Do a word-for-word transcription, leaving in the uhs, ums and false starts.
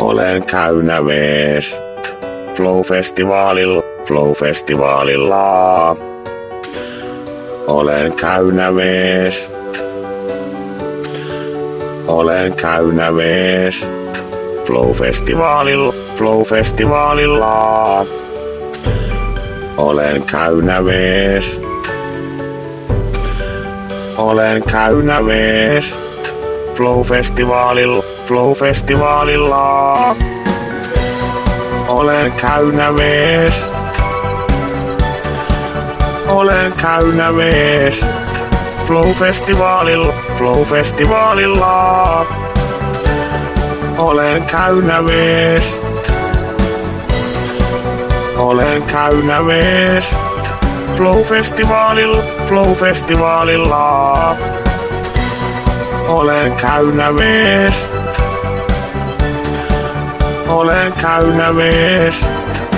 Olen Käynä West Flow-festivaalilla, Flow-festivaalilla. Olen Käynä West. Olen Käynä West Flow-festivaalilla, Flow-festivaalilla. Olen Käynä West. Olen Käynä West Flow-festivaalilla, Flow-festivaalilla. Olen Käynä West. Olen Käynä West Flow-festivaalilla, Flow-festivaalilla. Olen Käynä West. Olen Käynä West Flow-festivaalilla, Flow-festivaalilla. Olen Käynä West. Olen Käynä West